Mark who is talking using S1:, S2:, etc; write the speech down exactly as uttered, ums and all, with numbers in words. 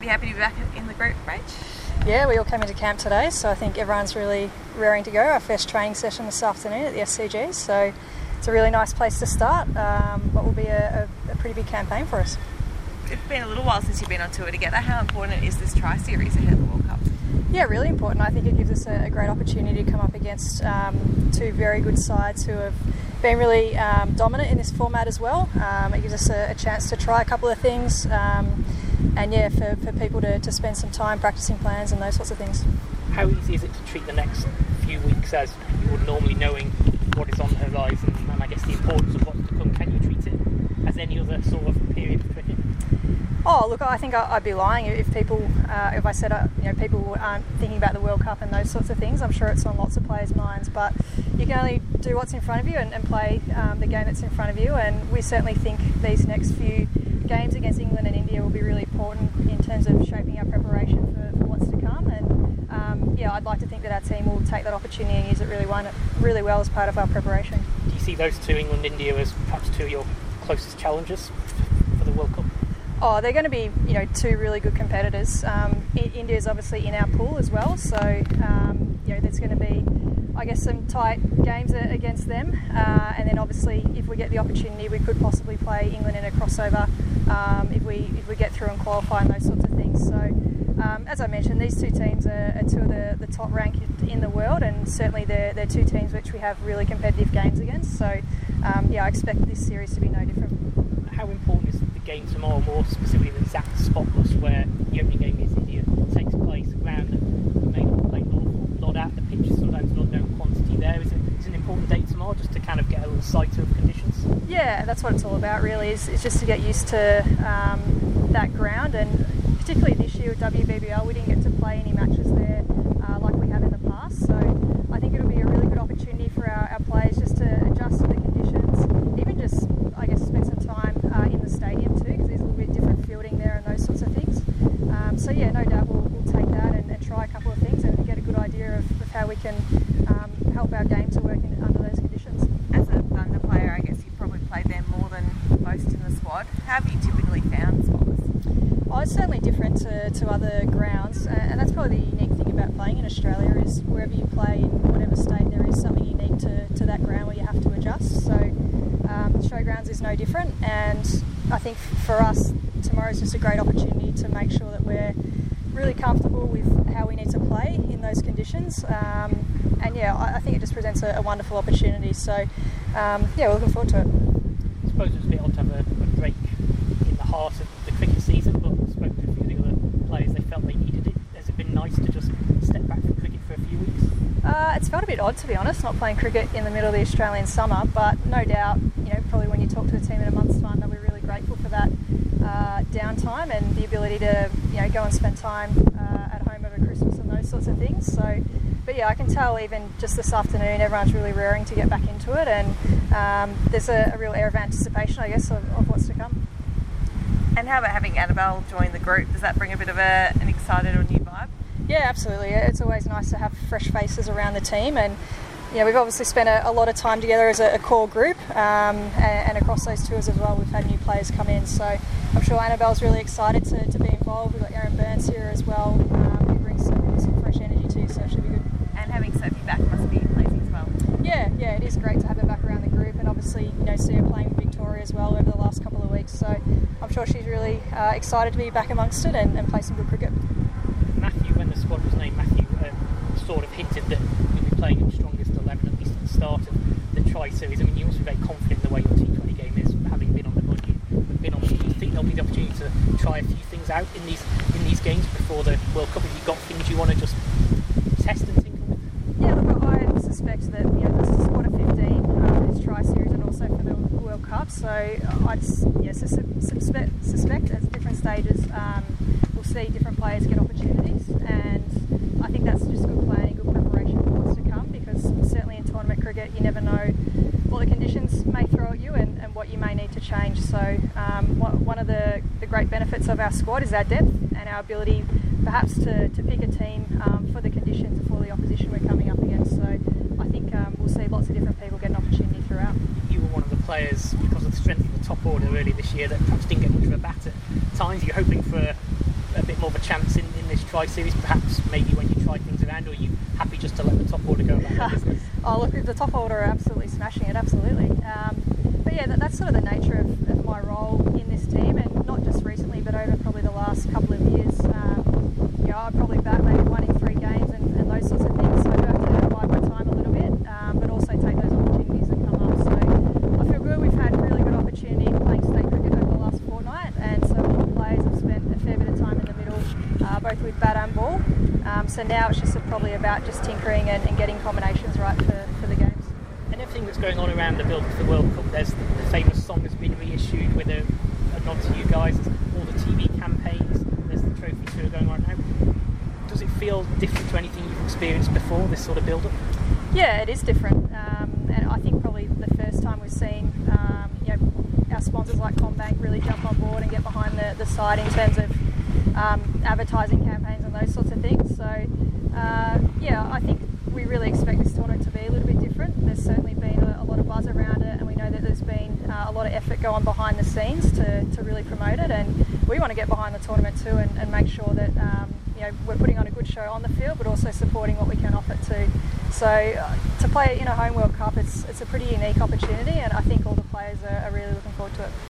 S1: happy to be back in the group, Rach?
S2: Yeah, we all came into camp today, so I think everyone's really raring to go. Our first training session this afternoon at the S C G, so it's a really nice place to start. Um, what will be a, a, a pretty big campaign for us.
S1: It's been a little while since you've been on tour together. How important is this tri-series ahead of the World Cup?
S2: Yeah, really important. I think it gives us a, a great opportunity to come up against um, two very good sides who have been really um, dominant in this format as well. Um, it gives us a, a chance to try a couple of things. Um, And yeah, for, for people to, to spend some time practicing plans and those sorts of things.
S3: How easy is it to treat the next few weeks as you would normally, knowing what is on the horizon and I guess the importance of what's to come? Can you treat it as any other sort of period of cricket?
S2: Oh, look, I think I'd be lying if people, uh, if I said, uh, you know, people aren't thinking about the World Cup and those sorts of things. I'm sure it's on lots of players' minds, but you can only do what's in front of you and, and play um, the game that's in front of you. And we certainly think these next few games against England and India will be really important in terms of shaping our preparation for, for what's to come. And um, yeah, I'd like to think that our team will take that opportunity and use it really, one, really well as part of our preparation.
S3: Do you see those two, England and India, as perhaps two of your closest challengers for the World Cup?
S2: Oh, they're going to be, you know, two really good competitors. Um, India is obviously in our pool as well, so um, you know, there's going to be, I guess, some tight games against them. Uh, and then obviously, if we get the opportunity, we could possibly play England in a crossover um, if we if we get through and qualify and those sorts of things. So, um, as I mentioned, these two teams are, are two of the, the top ranked in the world, and certainly they're, they're two teams which we have really competitive games against. So, um, yeah, I expect this series to be no different.
S3: How important is the game tomorrow, more specifically the exact spotless, where the opening game against India takes place, a ground that may not play a lot at, the pitch is sometimes not known quantity there. Is it is it an important day tomorrow just to kind of get a little sight of conditions?
S2: Yeah, that's what it's all about really, is, is just to get used to um, that ground, and particularly this year with W B B L we didn't get to play any matches there uh, like we have in the past, so I think it'll be a really good opportunity for our, our players just to adjust to the conditions, even just I guess spend some time uh, in the stadium too, because there's a little bit different fielding there and those sorts of things. Um, so yeah, no doubt we'll, we'll take that and, and try a couple of things and get a good idea of, of how we can um, help our game to work in, under those conditions.
S1: As a Thunder player, I guess you probably played there more than most in the squad. How have you typically found spotless?
S2: Oh, it's certainly different to, to other grounds, and that's probably the unique thing about playing in Australia is wherever you play in whatever state, there is something unique to, to that ground where you have to adjust. So um, Showgrounds is no different, and I think for us tomorrow is just a great opportunity to make sure that we're really comfortable with how we need to play in those conditions. Um, and yeah, I, I think it just presents a, a wonderful opportunity. So um, yeah, we're looking forward to it.
S3: I suppose it's a bit odd to have a, a break in the heart of the cricket season, but I spoke to a few of the other players, they felt they needed it. Has it been nice to just step back from cricket for a few weeks?
S2: Uh, it's felt a bit odd, to be honest, not playing cricket in the middle of the Australian summer, but no doubt, you know, probably when you talk to the team in a month's time, they'll be really grateful for that uh, downtime and the ability to, you know, go and spend time uh, at home over Christmas and those sorts of things. So, but yeah, I can tell even just this afternoon, everyone's really raring to get back into it, and um, there's a, a real air of anticipation, I guess, of, of what's to come.
S1: And how about having Annabelle join the group? Does that bring a bit of a, an excited or new vibe?
S2: Yeah, absolutely. It's always nice to have fresh faces around the team, and you know, we've obviously spent a, a lot of time together as a, a core group, um, and, and across those tours as well, we've had new players come in. So I'm sure Annabelle's really excited to, to be involved. We've got Aaron Burns here as well, um, who brings some, some fresh energy too, so it should be good.
S1: And having Sophie back must be pleasing as well.
S2: Yeah, yeah, it is great to have her back around the group, and obviously, you know, see her playing with Victoria as well over the last couple of weeks. So I'm sure she's really uh, excited to be back amongst it and, and play some good cricket.
S3: Matthew, when the squad was named, Matthew uh, sort of hinted that you'll be playing your strongest eleven at least at the start of the tri-series. I mean, you must be very confident in the way your T twenty game is, having been on the run. You've been on. Do you think there'll be the opportunity to try a few things out in these in these games before the World Cup? Have you got things you want to just test and tinker with?
S2: Yeah, look, I suspect that, you know, this is squad of fifteen um, this tri-series and also for the World Cup. So I'd yeah, suspect, suspect at different stages um, we'll see different players get opportunities, and I think that's just good planning, good preparation for what's to come, because certainly in tournament cricket you never know what the conditions may throw at you and, and what you may need to change. So um, one of the, the great benefits of our squad is our depth and our ability perhaps to, to pick a team um, for the conditions for the opposition we're coming up against. So I think um, we'll see lots of different people get an opportunity throughout.
S3: You were one of the players, because of the strength of the top order earlier this year, that perhaps didn't get much of a bat at times. You're hoping for a, a bit more of a chance in, in this Tri-Series, perhaps maybe when you try things around, or are you happy just to let the top order go about their business?
S2: Oh look, the top order are absolutely smashing it, absolutely. Um, but yeah, that, that's sort of the nature of, of my role in this team, and not just recently, but over probably the last couple of years. Um, you know, I probably bat maybe one in three games and, and those sorts of things, so I do have to bide my time a little bit, um, but also take those opportunities that come up. So I feel good. We've had really good opportunity playing state cricket over the last fortnight, and so all the players have spent a fair bit of time in the middle, uh, both with bat and ball. Um, so now it's just probably about just tinkering and, and getting combinations right for, for the games.
S3: And everything that's going on around the build for the World Cup, there's the, the famous song has been reissued with a, a nod to you guys, all the T V campaigns, there's the trophy tour going on now. Does it feel different to anything you've experienced before, this sort of build-up?
S2: Yeah, it is different, um, and I think probably the first time we've seen um, you know, our sponsors like CommBank really jump on board and get behind the, the side in terms of um, advertising campaigns and those sorts of things. So uh, yeah, I think we really expect this tournament to be a little bit different. There's certainly been a, a lot of buzz around it, and we know that there's been uh, a lot of effort going behind the scenes to, to really promote it, and we want to get behind the tournament too and, and make sure that um, you know, we're putting on a good show on the field, but also supporting what we can offer too. So uh, to play in a home World Cup, it's, it's a pretty unique opportunity, and I think all the players are, are really looking forward to it.